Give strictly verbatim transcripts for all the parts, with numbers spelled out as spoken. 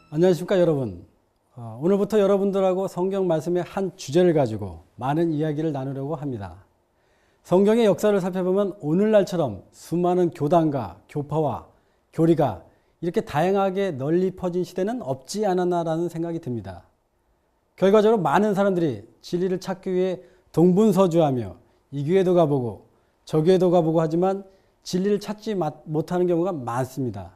안녕하십니까 여러분. 어, 오늘부터 여러분들하고 성경 말씀의 한 주제를 가지고 많은 이야기를 나누려고 합니다. 성경의 역사를 살펴보면 오늘날처럼 수많은 교단과 교파와 교리가 이렇게 다양하게 널리 퍼진 시대는 없지 않았나라는 생각이 듭니다. 결과적으로 많은 사람들이 진리를 찾기 위해 동분서주하며 이 교회도 가보고 저 교회도 가보고 하지만 진리를 찾지 못하는 경우가 많습니다.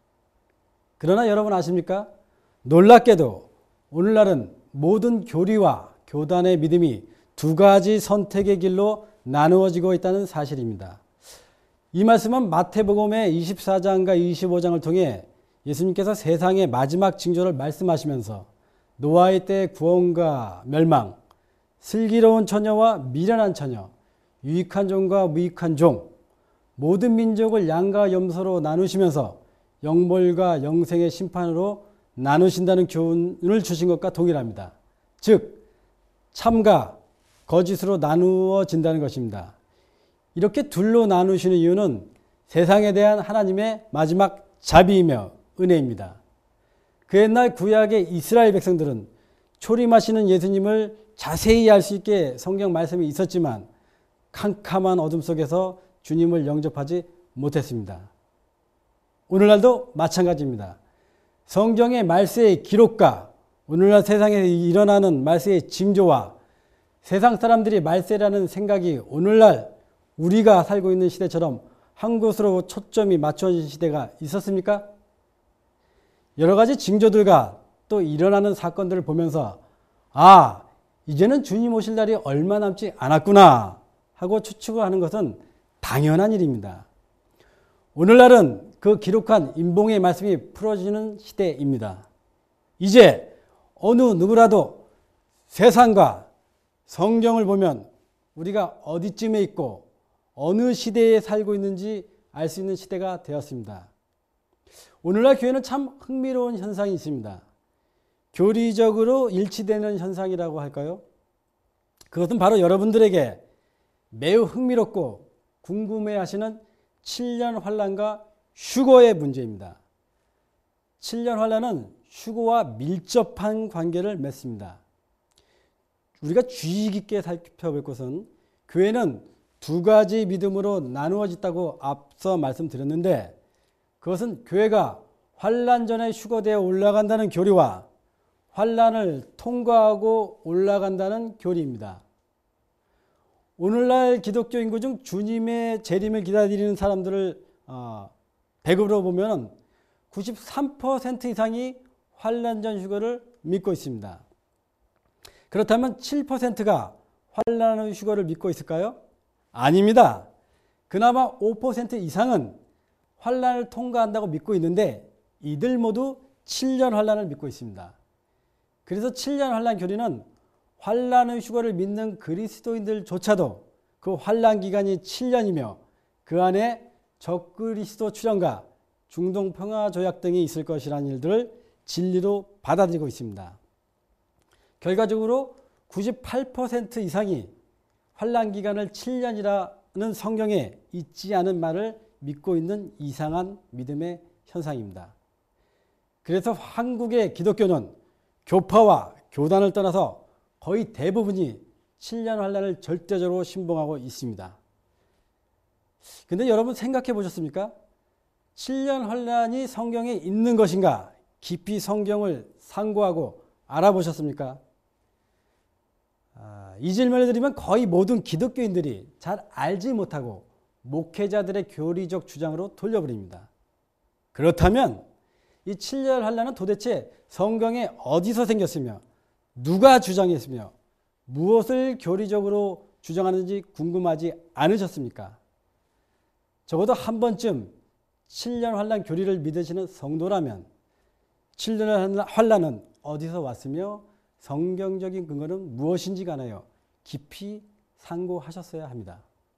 그러나 여러분 아십니까? 놀랍게도 오늘날은 모든 교리와 교단의 믿음이 두 가지 선택의 길로 나누어지고 있다는 사실입니다. 이 말씀은 마태복음의 이십사 장과 이십오 장을 통해 예수님께서 세상의 마지막 징조를 말씀하시면서 노아의 때의 구원과 멸망, 슬기로운 처녀와 미련한 처녀, 유익한 종과 무익한 종, 모든 민족을 양과 염소로 나누시면서 영벌과 영생의 심판으로 나누신다는 교훈을 주신 것과 동일합니다. 즉 참과 거짓으로 나누어진다는 것입니다. 이렇게 둘로 나누시는 이유는 세상에 대한 하나님의 마지막 자비이며 은혜입니다. 그 옛날 구약의 이스라엘 백성들은 초림하시는 예수님을 자세히 알 수 있게 성경 말씀이 있었지만 캄캄한 어둠 속에서 주님을 영접하지 못했습니다. 오늘날도 마찬가지입니다. 성경의 말세의 기록과 오늘날 세상에 일어나는 말세의 징조와 세상 사람들이 말세라는 생각이 오늘날 우리가 살고 있는 시대처럼 한 곳으로 초점이 맞춰진 시대가 있었습니까? 여러 가지 징조들과 또 일어나는 사건들을 보면서 아, 이제는 주님 오실 날이 얼마 남지 않았구나 하고 추측을 하는 것은 당연한 일입니다. 오늘날은 그 기록한 인봉의 말씀이 풀어지는 시대입니다. 이제 어느 누구라도 세상과 성경을 보면 우리가 어디쯤에 있고 어느 시대에 살고 있는지 알 수 있는 시대가 되었습니다. 오늘날 교회는 참 흥미로운 현상이 있습니다. 교리적으로 일치되는 현상이라고 할까요? 그것은 바로 여러분들에게 매우 흥미롭고 궁금해하시는 칠 년 환란과 휴거의 문제입니다. 칠 년 환란은 휴거와 밀접한 관계를 맺습니다. 우리가 주의 깊게 살펴볼 것은 교회는 두 가지 믿음으로 나누어졌다고 앞서 말씀드렸는데 그것은 교회가 환란 전에 휴거되어 올라간다는 교리와 환란을 통과하고 올라간다는 교리입니다. 오늘날 기독교 인구 중 주님의 재림을 기다리는 사람들을 어, 백으로 보면 구십삼 퍼센트 이상이 환란 전 휴거를 믿고 있습니다. 그렇다면 칠 퍼센트가 환란 후 휴거를 믿고 있을까요? 아닙니다. 그나마 오 퍼센트 이상은 환란을 통과한다고 믿고 있는데 이들 모두 칠 년 환란을 믿고 있습니다. 그래서 칠 년 환란 교리는 환란 후 휴거를 믿는 그리스도인들조차도 그 환란 기간이 칠 년이며 그 안에 적그리스도 출현과 중동 평화 조약 등이 있을 것이라는 일들을 진리로 받아들이고 있습니다. 결과적으로 구십팔 퍼센트 이상이 환란 기간을 칠 년이라는 성경에 있지 않은 말을 믿고 있는 이상한 믿음의 현상입니다. 그래서 한국의 기독교는 교파와 교단을 떠나서 거의 대부분이 칠 년 환란을 절대적으로 신봉하고 있습니다. 근데 여러분 생각해 보셨습니까? 칠 년 환란이 성경에 있는 것인가? 깊이 성경을 상고하고 알아보셨습니까? 아, 이 질문을 드리면 거의 모든 기독교인들이 잘 알지 못하고 목회자들의 교리적 주장으로 돌려버립니다. 그렇다면 이 칠 년 환란은 도대체 성경에 어디서 생겼으며 누가 주장했으며 무엇을 교리적으로 주장하는지 궁금하지 않으셨습니까? 적어도 한 번쯤 칠 년 환란 교리를 믿으시는 성도라면 칠 년 환란은 어디서 왔으며 성경적인 근거는 무엇인지 간하여 깊이 상고하셨어야 합니다.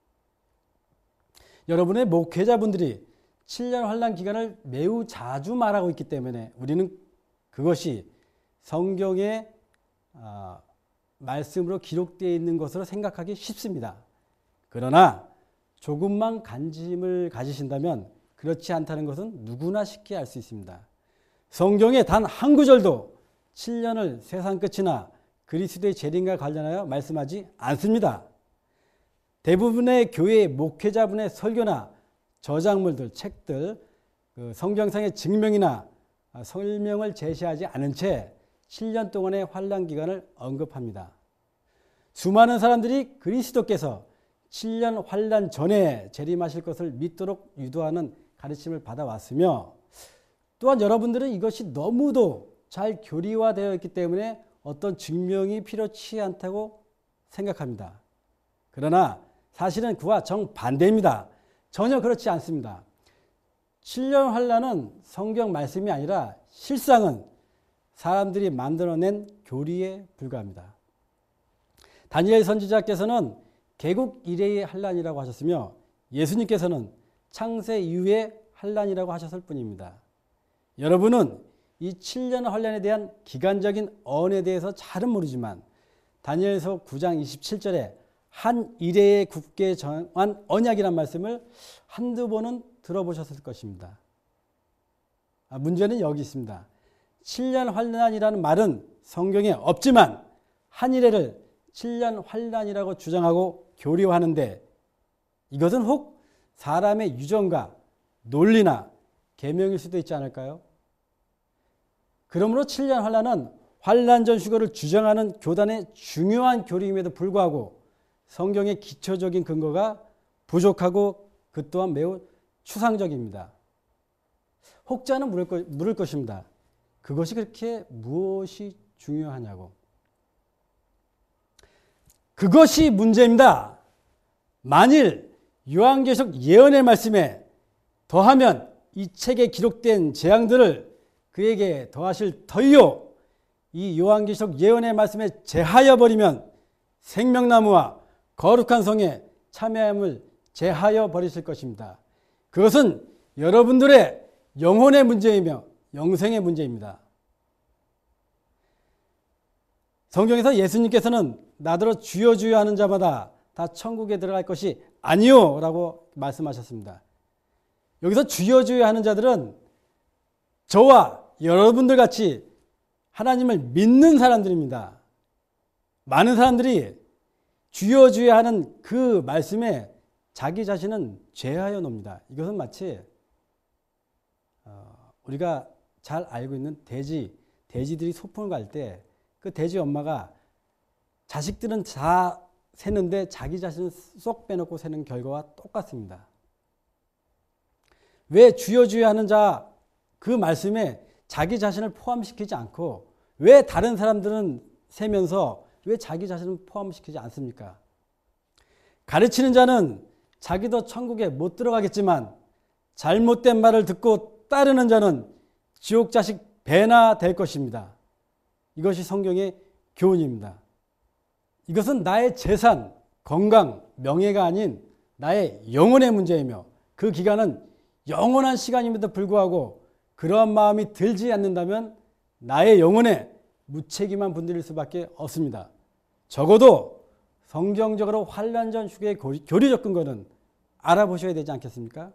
여러분의 목회자분들이 칠 년 환란 기간을 매우 자주 말하고 있기 때문에 우리는 그것이 성경의 어, 말씀으로 기록되어 있는 것으로 생각하기 쉽습니다. 그러나 조금만 관심을 가지신다면 그렇지 않다는 것은 누구나 쉽게 알 수 있습니다. 성경에 단 한 구절도 칠 년을 세상 끝이나 그리스도의 재림과 관련하여 말씀하지 않습니다. 대부분의 교회 목회자분의 설교나 저작물들, 책들, 그 성경상의 증명이나 설명을 제시하지 않은 채 칠 년 동안의 환란 기간을 언급합니다. 수많은 사람들이 그리스도께서 칠 년 환란 전에 재림하실 것을 믿도록 유도하는 가르침을 받아왔으며, 또한 여러분들은 이것이 너무도 잘 교리화되어 있기 때문에 어떤 증명이 필요치 않다고 생각합니다. 그러나 사실은 그와 정반대입니다. 전혀 그렇지 않습니다. 칠 년 환란은 성경 말씀이 아니라 실상은 사람들이 만들어낸 교리에 불과합니다. 다니엘 선지자께서는 개국 이래의 환란이라고 하셨으며, 예수님께서는 창세 이후의 환란이라고 하셨을 뿐입니다. 여러분은 이 칠 년 환란에 대한 기간적인 언에 대해서 잘은 모르지만 다니엘서 구 장 이십칠 절에 한 이래에 굳게 정한 언약이란 말씀을 한두 번은 들어보셨을 것입니다. 아, 문제는 여기 있습니다. 칠 년 환란이라는 말은 성경에 없지만 한 이래를 칠 년 환란이라고 주장하고 교리화하는데, 이것은 혹 사람의 유전과 논리나 계명일 수도 있지 않을까요? 그러므로 칠 년 환란은 환란전 휴거를 주장하는 교단의 중요한 교리임에도 불구하고 성경의 기초적인 근거가 부족하고 그 또한 매우 추상적입니다. 혹자는 물을, 거, 물을 것입니다. 그것이 그렇게 무엇이 중요하냐고. 그것이 문제입니다. 만일 요한계시록 예언의 말씀에 더하면 이 책에 기록된 재앙들을 그에게 더하실 터이요, 이 요한계시록 예언의 말씀에 제하여 버리면 생명나무와 거룩한 성에 참여함을 제하여 버리실 것입니다. 그것은 여러분들의 영혼의 문제이며 영생의 문제입니다. 성경에서 예수님께서는 나더러 주여 주여 하는 자마다 다 천국에 들어갈 것이 아니요 라고 말씀하셨습니다. 여기서 주여 주여 하는 자들은 저와 여러분들 같이 하나님을 믿는 사람들입니다. 많은 사람들이 주여 주여 하는 그 말씀에 자기 자신은 제하여 놉니다. 이것은 마치 우리가 잘 알고 있는 돼지, 돼지들이 소풍을 갈 때 그 돼지 엄마가 자식들은 다 새는데 자기 자신은 쏙 빼놓고 새는 결과와 똑같습니다. 왜 주여 주여 하는 자 그 말씀에 자기 자신을 포함시키지 않고 왜 다른 사람들은 세면서 왜 자기 자신을 포함시키지 않습니까? 가르치는 자는 자기도 천국에 못 들어가겠지만 잘못된 말을 듣고 따르는 자는 지옥 자식 배나 될 것입니다. 이것이 성경의 교훈입니다. 이것은 나의 재산, 건강, 명예가 아닌 나의 영혼의 문제이며 그 기간은 영원한 시간임에도 불구하고 그러한 마음이 들지 않는다면 나의 영혼에 무책임한 분들일 수밖에 없습니다. 적어도 성경적으로 환란전 휴게의 교리적 근거는 알아보셔야 되지 않겠습니까?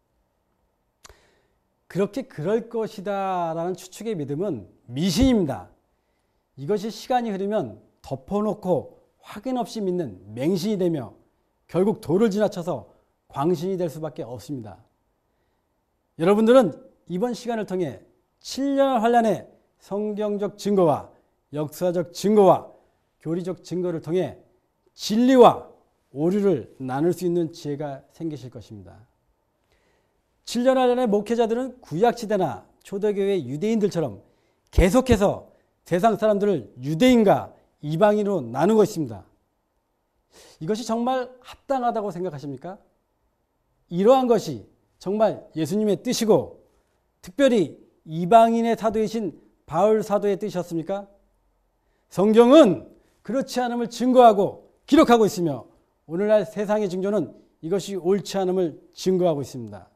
그렇게 그럴 것이다 라는 추측의 믿음은 미신입니다. 이것이 시간이 흐르면 덮어놓고 확인 없이 믿는 맹신이 되며 결국 도를 지나쳐서 광신이 될 수밖에 없습니다. 여러분들은 이번 시간을 통해 칠 년 환란의 성경적 증거와 역사적 증거와 교리적 증거를 통해 진리와 오류를 나눌 수 있는 지혜가 생기실 것입니다. 칠 년 환란의 목회자들은 구약시대나 초대교회 유대인들처럼 계속해서 세상 사람들을 유대인과 이방인으로 나누고 있습니다. 이것이 정말 합당하다고 생각하십니까? 이러한 것이 정말 예수님의 뜻이고 특별히 이방인의 사도이신 바울 사도의 뜻이었습니까? 성경은 그렇지 않음을 증거하고 기록하고 있으며 오늘날 세상의 징조는 이것이 옳지 않음을 증거하고 있습니다.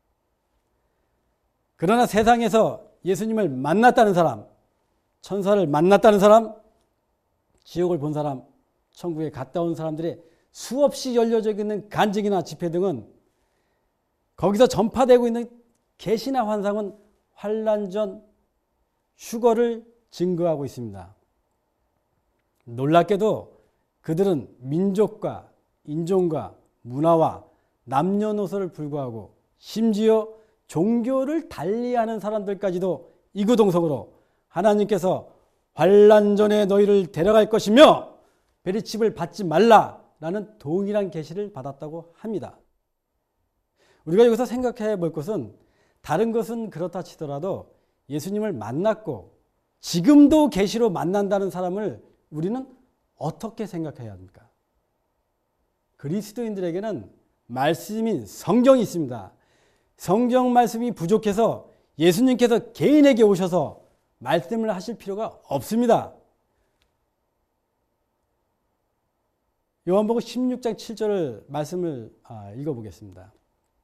그러나 세상에서 예수님을 만났다는 사람, 천사를 만났다는 사람, 지옥을 본 사람, 천국에 갔다 온 사람들의 수없이 열려져 있는 간증이나 집회 등은 거기서 전파되고 있는 계시나 환상은 환란 전 휴거를 증거하고 있습니다. 놀랍게도 그들은 민족과 인종과 문화와 남녀노소를 불구하고 심지어 종교를 달리하는 사람들까지도 이구동성으로 하나님께서 환난 전에 너희를 데려갈 것이며 베리칩을 받지 말라라는 동일한 계시를 받았다고 합니다. 우리가 여기서 생각해 볼 것은 다른 것은 그렇다 치더라도 예수님을 만났고 지금도 계시로 만난다는 사람을 우리는 어떻게 생각해야 합니까? 그리스도인들에게는 말씀인 성경이 있습니다. 성경 말씀이 부족해서 예수님께서 개인에게 오셔서 말씀을 하실 필요가 없습니다. 요한복음 십육 장 칠 절 말씀을 읽어보겠습니다.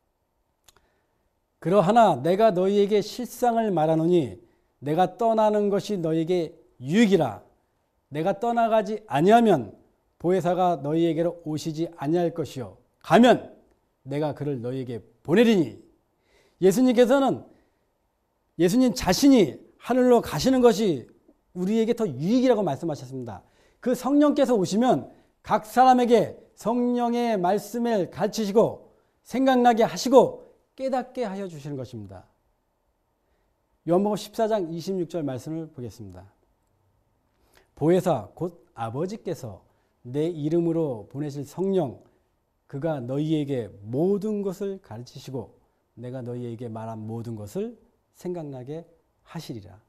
그러하나 내가 너희에게 실상을 말하노니 내가 떠나는 것이 너희에게 유익이라. 내가 떠나가지 아니하면 보혜사가 너희에게로 오시지 아니할 것이요 가면 내가 그를 너희에게 보내리니. 예수님께서는 예수님 자신이 하늘로 가시는 것이 우리에게 더 유익이라고 말씀하셨습니다. 그 성령께서 오시면 각 사람에게 성령의 말씀을 가르치시고 생각나게 하시고 깨닫게 하여 주시는 것입니다. 요한복음 십사 장 이십육 절 말씀을 보겠습니다. 보혜사 곧 아버지께서 내 이름으로 보내실 성령 그가 너희에게 모든 것을 가르치시고 내가 너희에게 말한 모든 것을 생각나게 하시리라.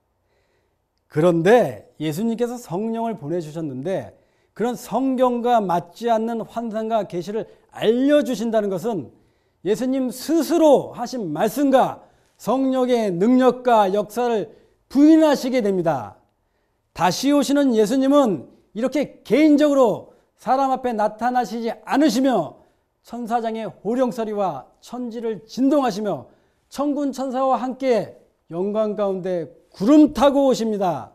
그런데 예수님께서 성령을 보내주셨는데 그런 성경과 맞지 않는 환상과 계시를 알려주신다는 것은 예수님 스스로 하신 말씀과 성령의 능력과 역사를 부인하시게 됩니다. 다시 오시는 예수님은 이렇게 개인적으로 사람 앞에 나타나시지 않으시며 천사장의 호령소리와 천지를 진동하시며 천군 천사와 함께 영광 가운데 구름 타고 오십니다.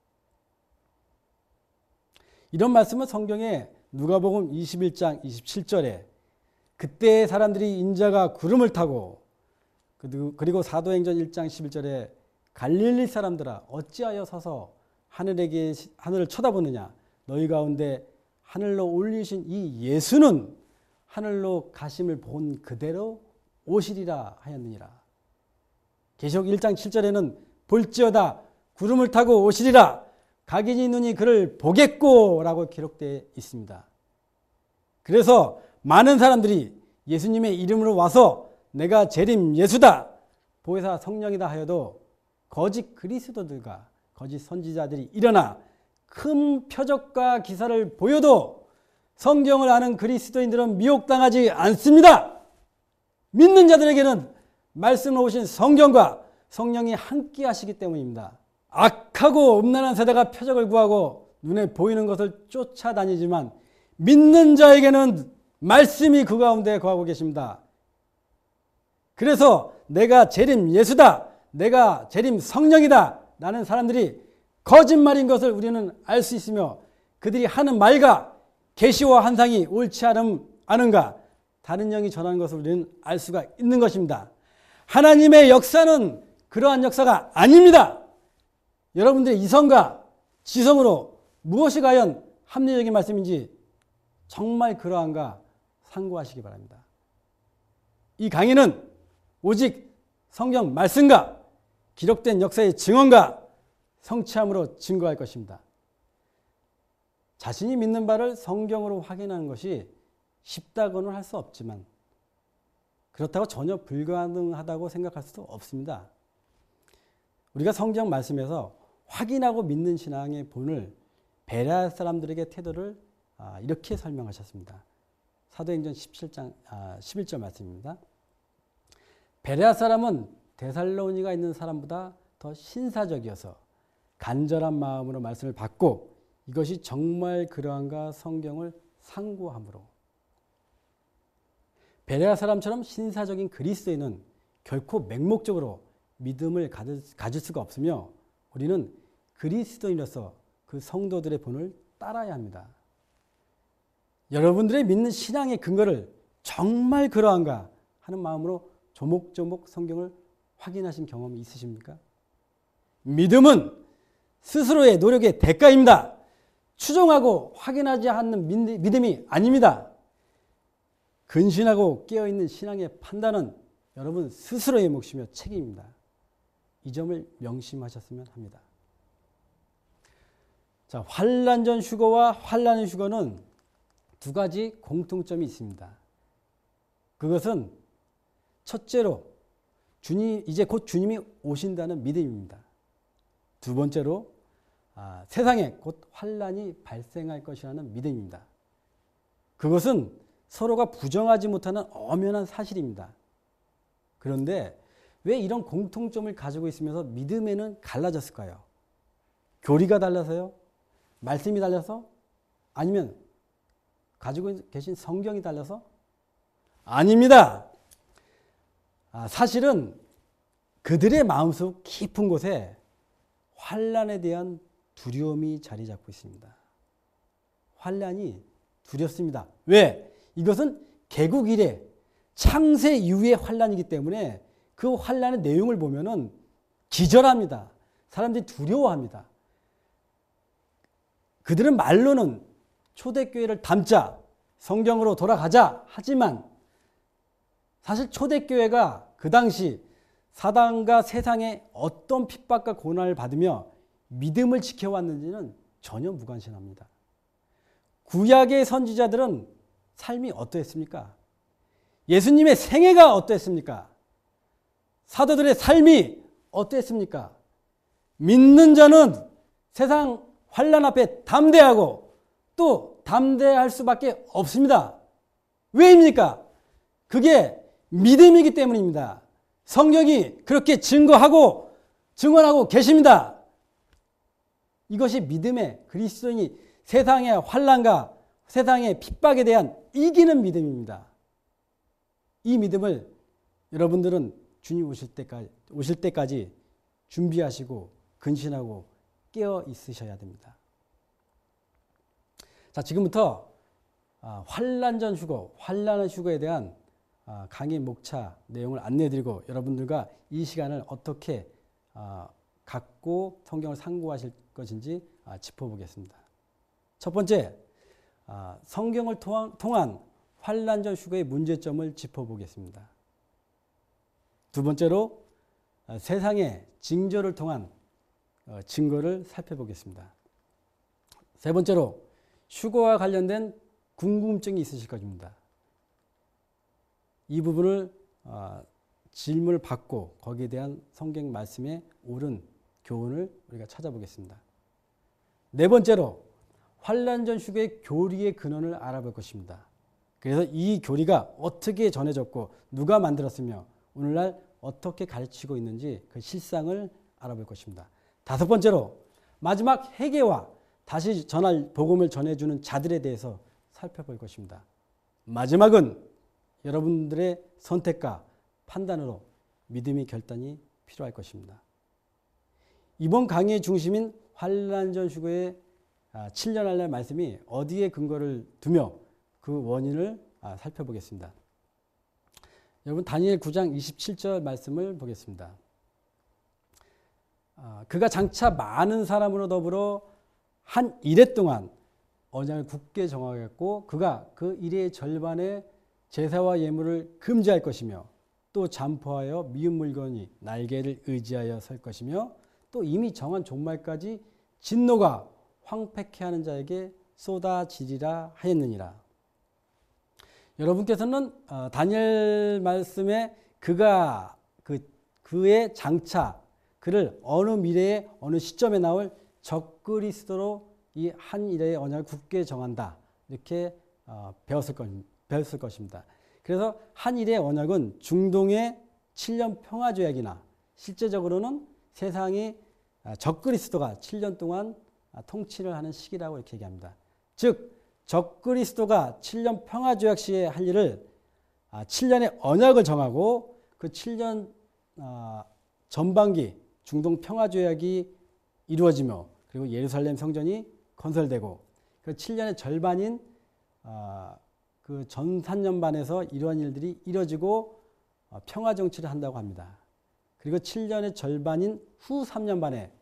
이런 말씀은 성경에 누가복음 이십일 장 이십칠 절에 그때 사람들이 인자가 구름을 타고 그리고 사도행전 일 장 십일 절에 갈릴리 사람들아 어찌하여 서서 하늘에게 하늘을 쳐다보느냐 너희 가운데 하늘로 올리신 이 예수는 하늘로 가심을 본 그대로 오시리라 하였느니라. 계시록 일 장 칠 절에는 볼지어다 구름을 타고 오시리라 각인이 눈이 그를 보겠고 라고 기록되어 있습니다. 그래서 많은 사람들이 예수님의 이름으로 와서 내가 재림 예수다 보혜사 성령이다 하여도 거짓 그리스도들과 거짓 선지자들이 일어나 큰 표적과 기사를 보여도 성경을 아는 그리스도인들은 미혹당하지 않습니다. 믿는 자들에게는 말씀으로 오신 성경과 성령이 함께 하시기 때문입니다. 악하고 음란한 세대가 표적을 구하고 눈에 보이는 것을 쫓아다니지만 믿는 자에게는 말씀이 그 가운데 거하고 계십니다. 그래서 내가 재림 예수다, 내가 재림 성령이다 라는 사람들이 거짓말인 것을 우리는 알 수 있으며 그들이 하는 말과 계시와 환상이 옳지 않은가 다른 영이 전하는 것을 우리는 알 수가 있는 것입니다. 하나님의 역사는 그러한 역사가 아닙니다. 여러분들의 이성과 지성으로 무엇이 과연 합리적인 말씀인지 정말 그러한가 상고하시기 바랍니다. 이 강의는 오직 성경 말씀과 기록된 역사의 증언과 성취함으로 증거할 것입니다. 자신이 믿는 바를 성경으로 확인하는 것이 쉽다고는 할 수 없지만 그렇다고 전혀 불가능하다고 생각할 수도 없습니다. 우리가 성경 말씀에서 확인하고 믿는 신앙의 본을 베레아 사람들에게 태도를 이렇게 설명하셨습니다. 사도행전 십칠 장 십일 절 말씀입니다. 베레아 사람은 데살로니가 있는 사람보다 더 신사적이어서 간절한 마음으로 말씀을 받고 이것이 정말 그러한가 성경을 상고함으로. 베레아 사람처럼 신사적인 그리스도인은 결코 맹목적으로 믿음을 가질 수가 없으며 우리는 그리스도인으로서 그 성도들의 본을 따라야 합니다. 여러분들의 믿는 신앙의 근거를 정말 그러한가 하는 마음으로 조목조목 성경을 확인하신 경험이 있으십니까? 믿음은 스스로의 노력의 대가입니다. 추정하고 확인하지 않는 믿음이 아닙니다. 근신하고 깨어있는 신앙의 판단은 여러분 스스로의 몫이며 책임입니다. 이 점을 명심하셨으면 합니다. 자, 환난 전 휴거와 환난 후 휴거는 두 가지 공통점이 있습니다. 그것은 첫째로 주님, 이제 곧 주님이 오신다는 믿음입니다. 두 번째로 아, 세상에 곧 환난이 발생할 것이라는 믿음입니다. 그것은 서로가 부정하지 못하는 엄연한 사실입니다. 그런데 왜 이런 공통점을 가지고 있으면서 믿음에는 갈라졌을까요? 교리가 달라서요? 말씀이 달라서? 아니면 가지고 계신 성경이 달라서? 아닙니다. 아, 사실은 그들의 마음속 깊은 곳에 환난에 대한 두려움이 자리 잡고 있습니다. 환난이 두렵습니다. 왜? 이것은 개국 이래 창세 이후의 환난이기 때문에 그 환난의 내용을 보면은 기절합니다. 사람들이 두려워합니다. 그들은 말로는 초대교회를 담자, 성경으로 돌아가자 하지만 사실 초대교회가 그 당시 사단과 세상의 어떤 핍박과 고난을 받으며 믿음을 지켜왔는지는 전혀 무관심합니다. 구약의 선지자들은 삶이 어떠했습니까? 예수님의 생애가 어떠했습니까? 사도들의 삶이 어떠했습니까? 믿는 자는 세상 환난 앞에 담대하고 또 담대할 수밖에 없습니다. 왜입니까? 그게 믿음이기 때문입니다. 성경이 그렇게 증거하고 증언하고 계십니다. 이것이 믿음의 그리스도인이 세상의 환난과 세상의 핍박에 대한 이기는 믿음입니다. 이 믿음을 여러분들은 주님 오실 때까지, 오실 때까지 준비하시고 근신하고 깨어 있으셔야 됩니다. 자, 지금부터 환난 전 휴거, 환난 후 휴거에 대한 강의 목차 내용을 안내해드리고 여러분들과 이 시간을 어떻게 갖고 성경을 상고하실 것인지 짚어보겠습니다. 첫 번째, 성경을 통한 환난 전 휴거의 문제점을 짚어보겠습니다. 두 번째로 세상의 징조를 통한 증거를 살펴보겠습니다. 세 번째로 휴거와 관련된 궁금증이 있으실 것입니다. 이 부분을 질문을 받고 거기에 대한 성경 말씀의 옳은 교훈을 우리가 찾아보겠습니다. 네 번째로 환난 전 휴거의 교리의 근원을 알아볼 것입니다. 그래서 이 교리가 어떻게 전해졌고 누가 만들었으며 오늘날 어떻게 가르치고 있는지 그 실상을 알아볼 것입니다. 다섯 번째로 마지막 회개와 다시 전할 복음을 전해주는 자들에 대해서 살펴볼 것입니다. 마지막은 여러분들의 선택과 판단으로 믿음의 결단이 필요할 것입니다. 이번 강의의 중심인 환난 전 휴거의 칠 년 할례 말씀이 어디에 근거를 두며 그 원인을 살펴보겠습니다. 여러분 다니엘 구 장 이십칠 절 말씀을 보겠습니다. 그가 장차 많은 사람으로 더불어 한 이래 동안 언약을 굳게 정하겠고 그가 그 이래의 절반의 제사와 예물을 금지할 것이며 또 잠포하여 미운 물건이 날개를 의지하여 설 것이며 또 이미 정한 종말까지 진노가 황폐케 하는 자에게 쏟아지리라 하였느니라. 여러분께서는 다니엘 말씀에 그가 그 그의 장차 그를 어느 미래에 어느 시점에 나올 적그리스도로 이 한 일의 언약을 굳게 정한다 이렇게 배웠을, 것, 배웠을 것입니다. 그래서 한 일의 언약은 중동의 칠 년 평화조약이나 실제적으로는 세상이 적그리스도가 칠 년 동안 통치를 하는 시기라고 이렇게 얘기합니다. 즉 적그리스도가 칠 년 평화조약 시에 할 일을 칠 년의 언약을 정하고 그 칠 년 전반기 중동 평화조약이 이루어지며 그리고 예루살렘 성전이 건설되고 그 칠 년의 절반인 그 전 삼 년 반에서 이러한 일들이 이루어지고 평화 정치를 한다고 합니다. 그리고 칠 년의 절반인 후 삼 년 반에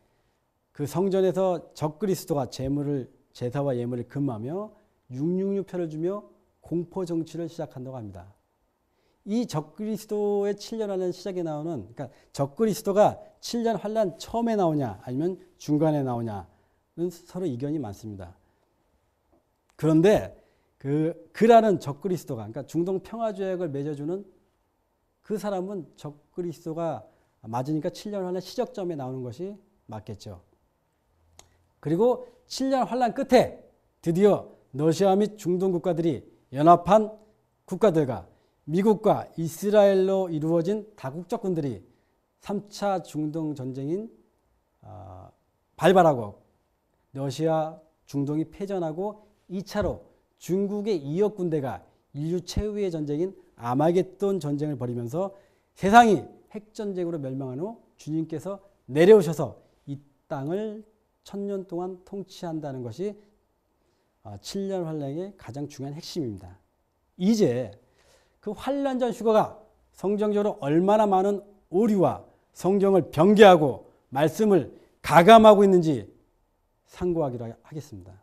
그 성전에서 적그리스도가 제물을 제사와 예물을 금하며 육백육십육 표를 주며 공포 정치를 시작한다고 합니다. 이 적그리스도의 칠 년 환란 시작에 나오는, 그러니까 적그리스도가 칠 년 환란 처음에 나오냐 아니면 중간에 나오냐는 서로 이견이 많습니다. 그런데 그 그라는 적그리스도가, 그러니까 중동 평화 조약을 맺어주는 그 사람은 적그리스도가 맞으니까 칠 년 환란 시작점에 나오는 것이 맞겠죠. 그리고 칠 년 환란 끝에 드디어 러시아 및 중동 국가들이 연합한 국가들과 미국과 이스라엘로 이루어진 다국적군들이 삼 차 중동 전쟁인 어, 발발하고 러시아 중동이 패전하고 이 차로 중국의 이억 군대가 인류 최후의 전쟁인 아마겟돈 전쟁을 벌이면서 세상이 핵전쟁으로 멸망한 후 주님께서 내려오셔서 이 땅을 천년 동안 통치한다는 것이 칠 년 환란의 가장 중요한 핵심입니다. 이제 그 환란 전 휴거가 성경적으로 얼마나 많은 오류와 성경을 변개하고 말씀을 가감하고 있는지 상고하기로 하겠습니다.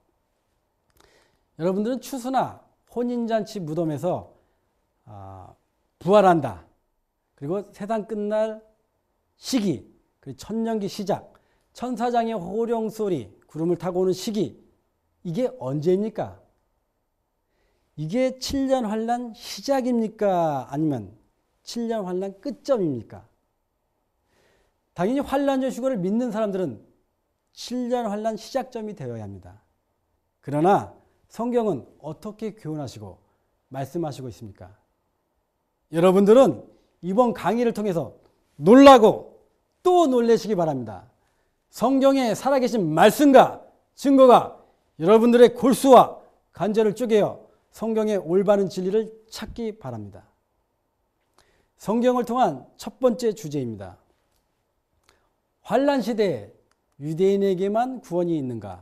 여러분들은 추수나 혼인잔치 무덤에서 부활한다, 그리고 세상 끝날 시기, 그리고 천년기 시작, 천사장의 호령 소리, 구름을 타고 오는 시기, 이게 언제입니까? 이게 칠 년 환란 시작입니까? 아니면 칠 년 환란 끝점입니까? 당연히 환란 전 휴거를 믿는 사람들은 칠 년 환란 시작점이 되어야 합니다. 그러나 성경은 어떻게 교훈하시고 말씀하시고 있습니까? 여러분들은 이번 강의를 통해서 놀라고 또 놀라시기 바랍니다. 성경의 살아계신 말씀과 증거가 여러분들의 골수와 관절을 쪼개어 성경의 올바른 진리를 찾기 바랍니다. 성경을 통한 첫 번째 주제입니다. 환란 시대에 유대인에게만 구원이 있는가?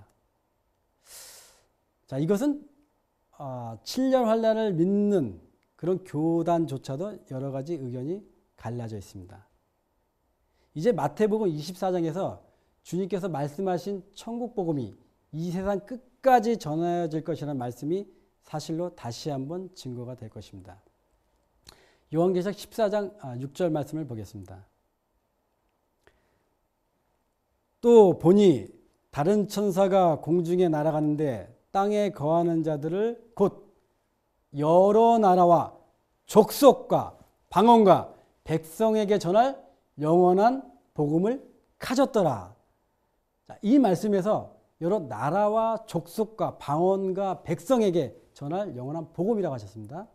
자, 이것은 칠 년 환란을 믿는 그런 교단조차도 여러 가지 의견이 갈라져 있습니다. 이제 마태복음 이십사 장에서 주님께서 말씀하신 천국복음이 이 세상 끝까지 전해질 것이라는 말씀이 사실로 다시 한번 증거가 될 것입니다. 요한계시록 십사 장 육 절 말씀을 보겠습니다. 또 보니 다른 천사가 공중에 날아가는데 땅에 거하는 자들을 곧 여러 나라와 족속과 방언과 백성에게 전할 영원한 복음을 가졌더라. 자, 이 말씀에서 여러 나라와 족속과 방언과 백성에게 전할 영원한 복음이라고 하셨습니다.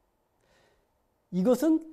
이것은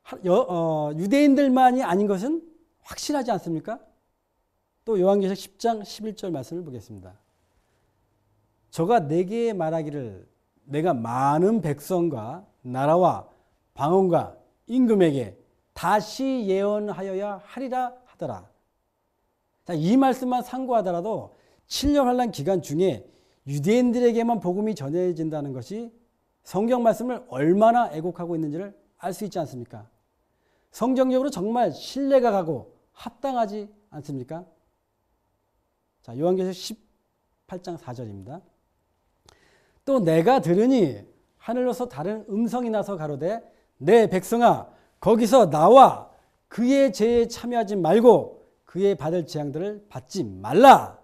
유대인들만이 아닌 것은 확실하지 않습니까? 또 요한계시록 십 장 십일 절 말씀을 보겠습니다. 저가 내게 말하기를 내가 많은 백성과 나라와 방언과 임금에게 다시 예언하여야 하리라 하더라. 자, 이 말씀만 상고하더라도 칠 년 환란 기간 중에 유대인들에게만 복음이 전해진다는 것이 성경 말씀을 얼마나 애곡하고 있는지를 알 수 있지 않습니까? 성경적으로 정말 신뢰가 가고 합당하지 않습니까? 자, 요한계시록 십팔 장 사 절입니다. 또 내가 들으니 하늘로서 다른 음성이 나서 가로되 내 백성아 거기서 나와 그의 죄에 참여하지 말고 그의 받을 재앙들을 받지 말라.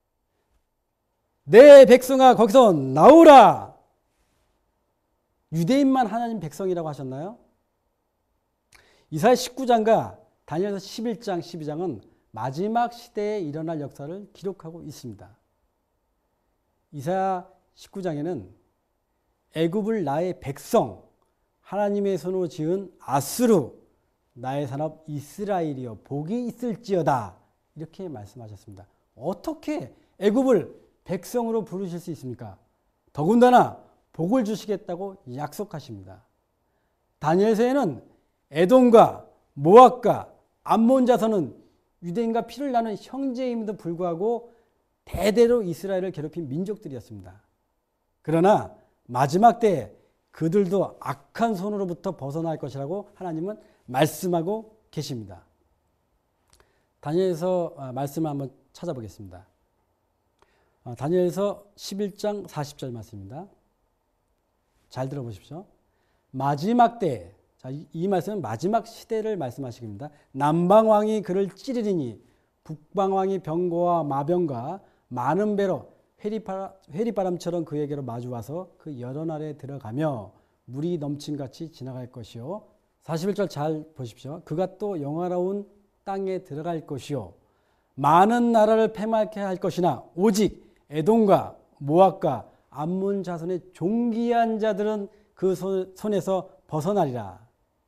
내 백성아 거기서 나오라. 유대인만 하나님 백성이라고 하셨나요? 이사야 십구 장과 다니엘서 십일 장 십이 장은 마지막 시대에 일어날 역사를 기록하고 있습니다. 이사야 십구 장에는 애굽을 나의 백성, 하나님의 손으로 지은 아수르, 나의 산업 이스라엘이여 복이 있을지어다, 이렇게 말씀하셨습니다. 어떻게 애굽을 백성으로 부르실 수 있습니까? 더군다나 복을 주시겠다고 약속하십니다. 다니엘서에는 에돔과 모압과 암몬 자손은 유대인과 피를 나눈 형제임에도 불구하고 대대로 이스라엘을 괴롭힌 민족들이었습니다. 그러나 마지막 때에 그들도 악한 손으로부터 벗어날 것이라고 하나님은 말씀하고 계십니다. 다니엘서 말씀을 한번 찾아보겠습니다. 어, 다니엘서 십일 장 사십 절 말씀입니다. 잘 들어보십시오. 마지막 때, 자, 이, 이 말씀은 마지막 시대를 말씀하시기입니다. 남방왕이 그를 찌르리니 북방왕이 병거와 마병과 많은 배로 회리바람, 회리바람처럼 그에게로 마주와서 그 여러 아래에 들어가며 물이 넘침같이 지나갈 것이요. 사십일 절 잘 보십시오. 그가 또 영화로운 땅에 들어갈 것이요. 많은 나라를 패망케 할 것이나 오직 에돔과 모압과 암몬 자손의 존귀한 자들은 그 손에서 벗어나리라.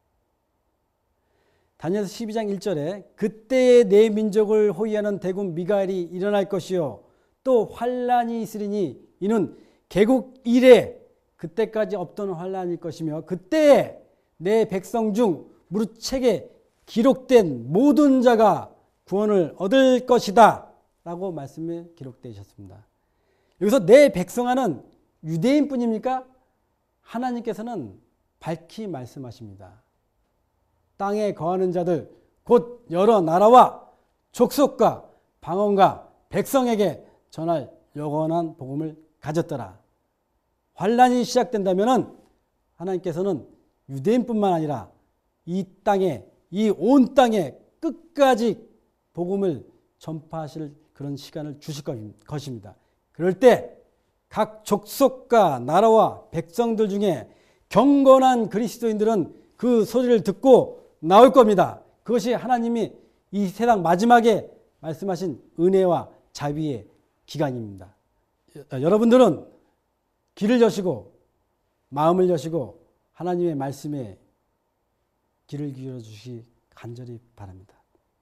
다니엘서 십이 장 일 절에 그때에 내 민족을 호위하는 대군 미가엘이 일어날 것이요. 또 환란이 있으리니 이는 개국 이래 그때까지 없던 환란일 것이며 그때에 내 백성 중 무릇 책에 기록된 모든 자가 구원을 얻을 것이다 라고 말씀에 기록되어 있었습니다. 여기서 내 백성하는 유대인뿐입니까? 하나님께서는 밝히 말씀하십니다. 땅에 거하는 자들 곧 여러 나라와 족속과 방언과 백성에게 전할 영원한 복음을 가졌더라. 환란이 시작된다면 하나님께서는 유대인뿐만 아니라 이 땅에 이 온 땅에 끝까지 복음을 전파하실 그런 시간을 주실 것입니다. 그럴 때 각 족속과 나라와 백성들 중에 경건한 그리스도인들은 그 소리를 듣고 나올 겁니다. 그것이 하나님이 이 세상 마지막에 말씀하신 은혜와 자비의 기간입니다. 여러분들은 귀를 여시고 마음을 여시고 하나님의 말씀에 귀를 기울여 주시기 간절히 바랍니다.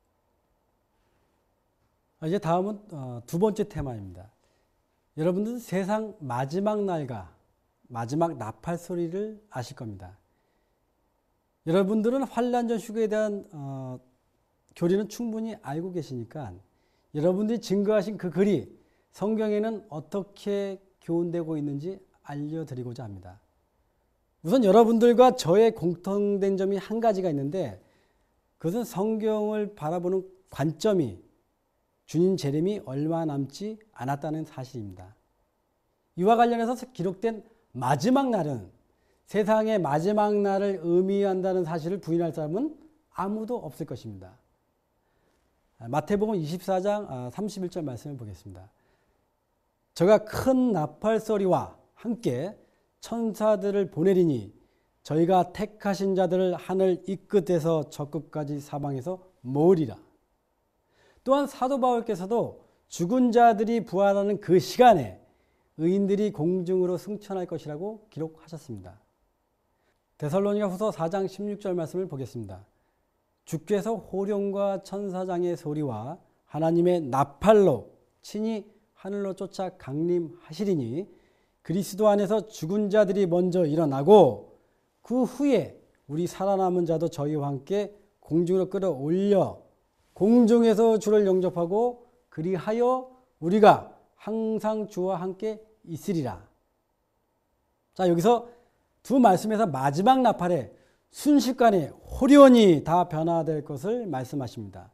이제 다음은 두 번째 테마입니다. 여러분들은 세상 마지막 날과 마지막 나팔 소리를 아실 겁니다. 여러분들은 환란전 휴거에 대한 어, 교리는 충분히 알고 계시니까 여러분들이 증거하신 그 글이 성경에는 어떻게 교훈되고 있는지 알려드리고자 합니다. 우선 여러분들과 저의 공통된 점이 한 가지가 있는데 그것은 성경을 바라보는 관점이 주님 재림이 얼마 남지 않았다는 사실입니다. 이와 관련해서 기록된 마지막 날은 세상의 마지막 날을 의미한다는 사실을 부인할 사람은 아무도 없을 것입니다. 마태복음 이십사 장 삼십일 절 말씀을 보겠습니다. 저가 큰 나팔 소리와 함께 천사들을 보내리니 저희가 택하신 자들을 하늘 이 끝에서 저 끝까지 사방에서 모으리라. 또한 사도 바울께서도 죽은 자들이 부활하는 그 시간에 의인들이 공중으로 승천할 것이라고 기록하셨습니다. 데살로니가 후서 사 장 십육 절 말씀을 보겠습니다. 주께서 호령과 천사장의 소리와 하나님의 나팔로 친히 하늘로 쫓아 강림하시리니 그리스도 안에서 죽은 자들이 먼저 일어나고 그 후에 우리 살아남은 자도 저희와 함께 공중으로 끌어올려 공중에서 주를 영접하고 그리하여 우리가 항상 주와 함께 있으리라. 자, 여기서 두 말씀에서 마지막 나팔에 순식간에 호련히 다 변화될 것을 말씀하십니다.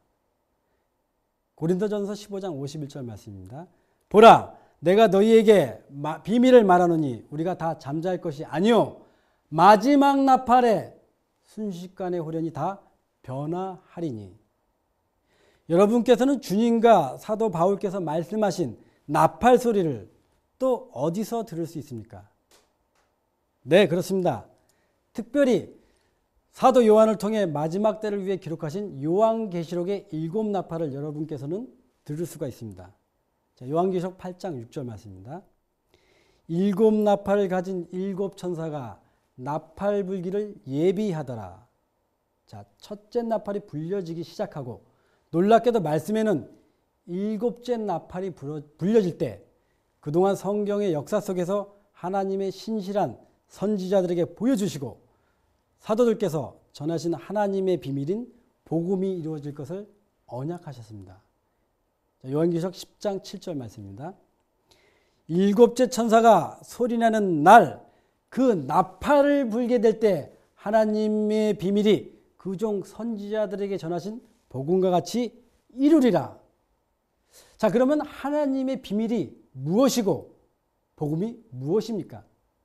고린도전서 십오 장 오십일 절 말씀입니다. 보라, 내가 너희에게 마, 비밀을 말하노니 우리가 다 잠잘 것이 아니요 마지막 나팔에 순식간에 호련히 다 변화하리니. 여러분께서는 주님과 사도 바울께서 말씀하신 나팔 소리를 또 어디서 들을 수 있습니까? 네, 그렇습니다. 특별히 사도 요한을 통해 마지막 때를 위해 기록하신 요한계시록의 일곱 나팔을 여러분께서는 들을 수가 있습니다. 자, 요한계시록 팔 장 육 절 말씀입니다. 일곱 나팔을 가진 일곱 천사가 나팔 불기를 예비하더라. 자, 첫째 나팔이 불려지기 시작하고 놀랍게도 말씀에는 일곱째 나팔이 불려질 때 그동안 성경의 역사 속에서 하나님의 신실한 선지자들에게 보여주시고 사도들께서 전하신 하나님의 비밀인 복음이 이루어질 것을 언약하셨습니다. 요한계시록 십 장 칠 절 말씀입니다. 일곱째 천사가 소리나는 날 그 나팔을 불게 될 때 하나님의 비밀이 그종 선지자들에게 전하신 복음과 같이 이루리라. 자, 그러면 하나님의 비밀이 무엇이고 복음이 무엇입니까?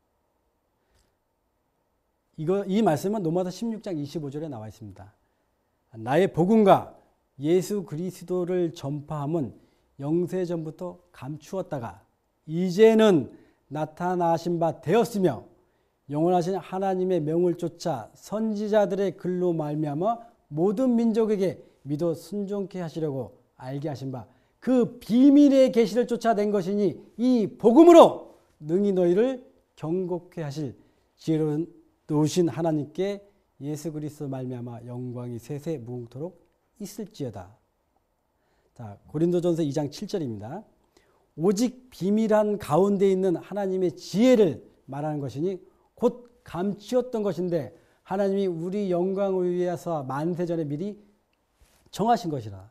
이거, 이 말씀은 로마서 십육 장 이십오 절에 나와 있습니다. 나의 복음과 예수 그리스도를 전파함은 영세전부터 감추었다가 이제는 나타나신 바 되었으며 영원하신 하나님의 명을 쫓아 선지자들의 글로 말미암아 모든 민족에게 믿어 순종케 하시려고 알게 하신 바 그 비밀의 계시를 쫓아낸 것이니 이 복음으로 능히 너희를 경고케 하실 지혜로우신 하나님께 예수 그리스도 말미암아 영광이 세세 무궁토록 있을지어다. 자, 고린도전서 이 장 칠 절입니다. 오직 비밀한 가운데 있는 하나님의 지혜를 말하는 것이니 곧 감추었던 것인데 하나님이 우리 영광을 위해서 만세전에 미리 정하신 것이라.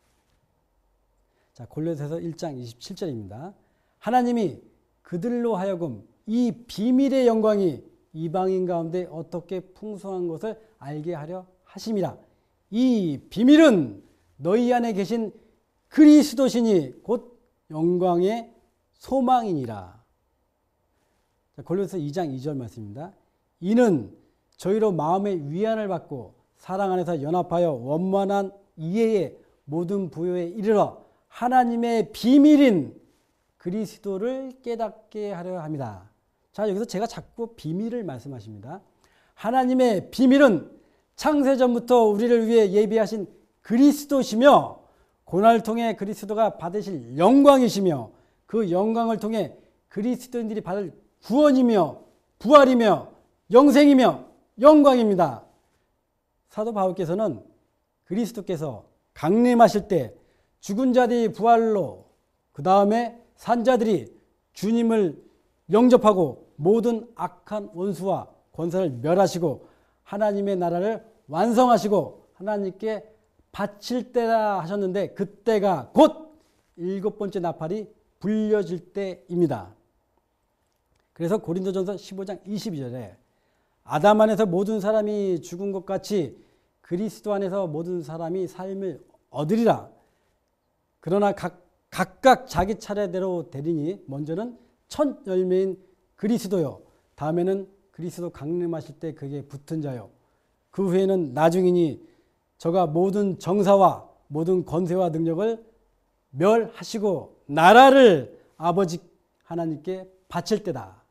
자, 골로새서 일 장 이십칠 절입니다. 하나님이 그들로 하여금 이 비밀의 영광이 이방인 가운데 어떻게 풍성한 것을 알게 하려 하심이라. 이 비밀은 너희 안에 계신 그리스도시니 곧 영광의 소망이니라. 골로새서 이 장 이 절 말씀입니다. 이는 저희로 마음의 위안을 받고 사랑 안에서 연합하여 원만한 이해의 모든 부요에 이르러 하나님의 비밀인 그리스도를 깨닫게 하려 합니다. 자, 여기서 제가 자꾸 비밀을 말씀하십니다. 하나님의 비밀은 창세전부터 우리를 위해 예비하신 그리스도시며 고난을 통해 그리스도가 받으실 영광이시며 그 영광을 통해 그리스도인들이 받을 구원이며 부활이며 영생이며 영광입니다. 사도 바울께서는 그리스도께서 강림하실 때 죽은 자들이 부활로 그 다음에 산자들이 주님을 영접하고 모든 악한 원수와 권세를 멸하시고 하나님의 나라를 완성하시고 하나님께 바칠 때라 하셨는데 그때가 곧 일곱 번째 나팔이 불려질 때입니다. 그래서 고린도전서 십오 장 이십이 절에 아담 안에서 모든 사람이 죽은 것 같이 그리스도 안에서 모든 사람이 삶을 얻으리라. 그러나 각, 각각 자기 차례대로 되리니 먼저는 첫 열매인 그리스도요. 다음에는 그리스도 강림하실 때 그에게 붙은 자요. 그 후에는 나중이니 저가 모든 정사와 모든 권세와 능력을 멸하시고 나라를 아버지 하나님께 바칠 때다.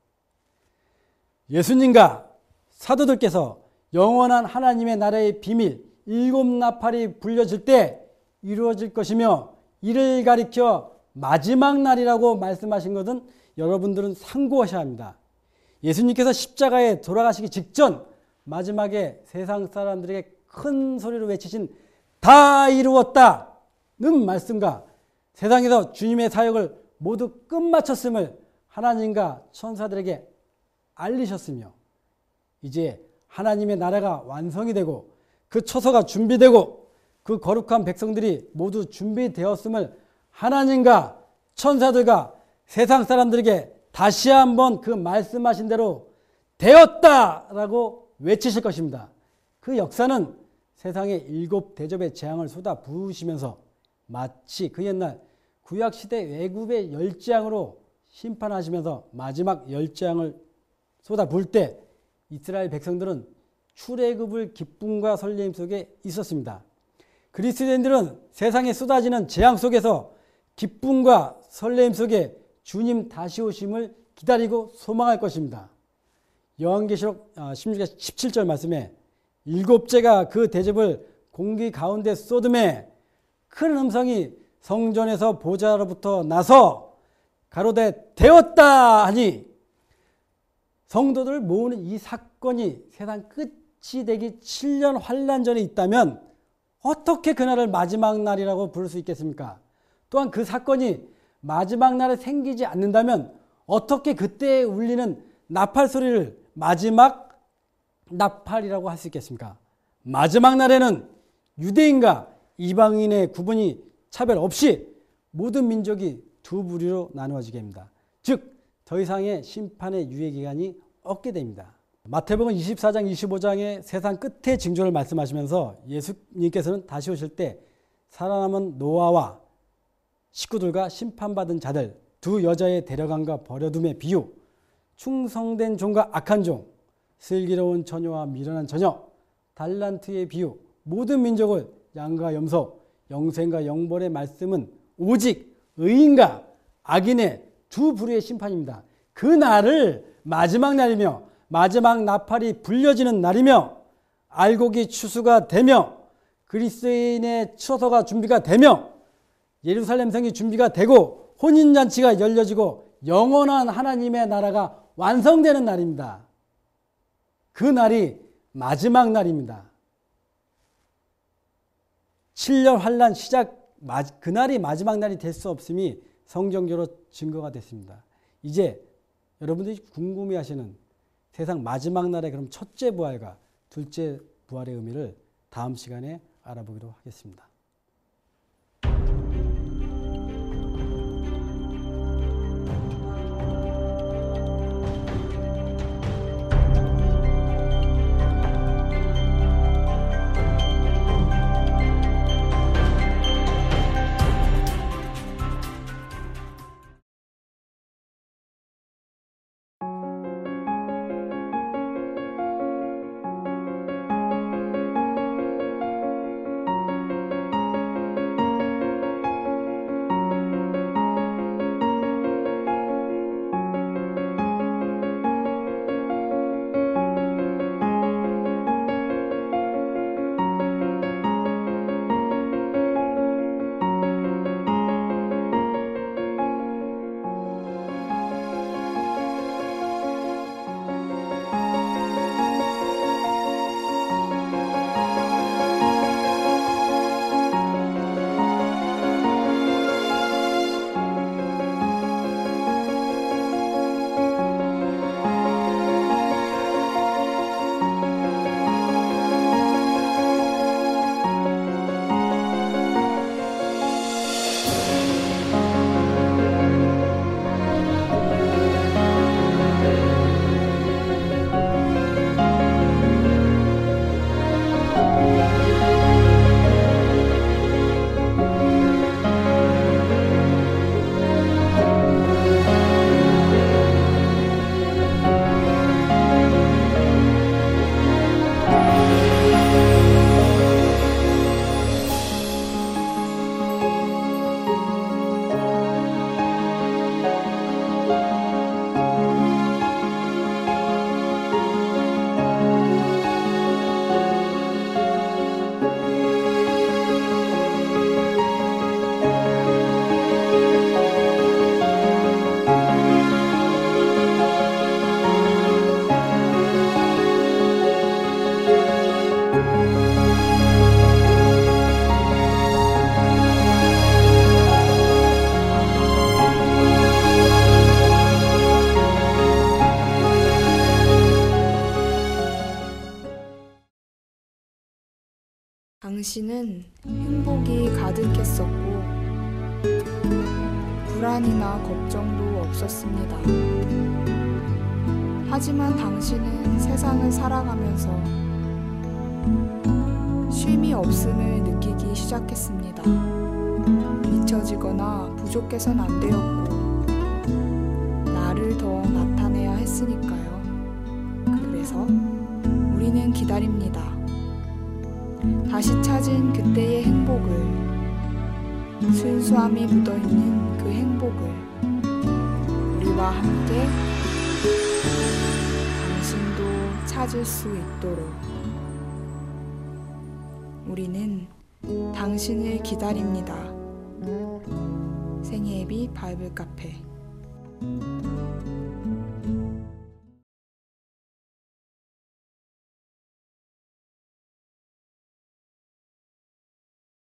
예수님과 사도들께서 영원한 하나님의 나라의 비밀 일곱 나팔이 불려질 때 이루어질 것이며 이를 가리켜 마지막 날이라고 말씀하신 것은 여러분들은 상고하셔야 합니다. 예수님께서 십자가에 돌아가시기 직전 마지막에 세상 사람들에게 큰 소리로 외치신 다 이루었다는 말씀과 세상에서 주님의 사역을 모두 끝마쳤음을 하나님과 천사들에게 알리셨으며 이제 하나님의 나라가 완성이 되고 그 처소가 준비되고 그 거룩한 백성들이 모두 준비되었음을 하나님과 천사들과 세상 사람들에게 다시 한번 그 말씀하신 대로 되었다라고 외치실 것입니다. 그 역사는 세상에 일곱 대접의 재앙을 쏟아 부으시면서 마치 그 옛날 구약시대 애굽의 열재앙으로 심판하시면서 마지막 열재앙을 쏟아 부을 때 이스라엘 백성들은 출애굽을 기쁨과 설렘 속에 있었습니다. 그리스도인들은 세상에 쏟아지는 재앙 속에서 기쁨과 설렘 속에 주님 다시 오심을 기다리고 소망할 것입니다. 요한계시록 십육 장 십칠 절 말씀에 일곱째가 그 대접을 공기 가운데 쏟음에 큰 음성이 성전에서 보좌로부터 나서 가로되 되었다 하니 성도들을 모으는 이 사건이 세상 끝이 되기 칠 년 환란 전에 있다면 어떻게 그날을 마지막 날이라고 부를 수 있겠습니까? 또한 그 사건이 마지막 날에 생기지 않는다면 어떻게 그때 울리는 나팔 소리를 마지막 나팔이라고 할 수 있겠습니까? 마지막 날에는 유대인과 이방인의 구분이 차별 없이 모든 민족이 두 부류로 나누어지게 됩니다. 즉 더 이상의 심판의 유예기간이 없게 됩니다. 마태복음 이십사 장 이십오 장의 세상 끝의 징조를 말씀하시면서 예수님께서는 다시 오실 때 살아남은 노아와 식구들과 심판받은 자들, 두 여자의 데려간과 버려둠의 비유, 충성된 종과 악한 종, 슬기로운 처녀와 미련한 처녀, 달란트의 비유, 모든 민족을 양과 염소, 영생과 영벌의 말씀은 오직 의인과 악인의 두 부류의 심판입니다. 그 날을 마지막 날이며 마지막 나팔이 불려지는 날이며 알곡이 추수가 되며 그리스도인의 처소가 준비가 되며 예루살렘 성이 준비가 되고 혼인잔치가 열려지고 영원한 하나님의 나라가 완성되는 날입니다. 그 날이 마지막 날입니다. 칠 년 환란 시작, 그날이 마지막 날이 될 수 없음이 성경적으로 증거가 됐습니다. 이제 여러분들이 궁금해하시는 세상 마지막 날의 그럼 첫째 부활과 둘째 부활의 의미를 다음 시간에 알아보기로 하겠습니다. 당신은 행복이 가득했었고 불안이나 걱정도 없었습니다. 하지만 당신은 세상을 살아가면서 쉼이 없음을 느끼기 시작했습니다. 잊혀지거나 부족해선 안 되었고 나를 더 나타내야 했으니까요. 그래서 우리는 기다립니다. 다시 찾은 그때의 행복을, 순수함이 묻어있는 그 행복을 우리와 함께 당신도 찾을 수 있도록 우리는 당신을 기다립니다. 생애예비 바이블 카페.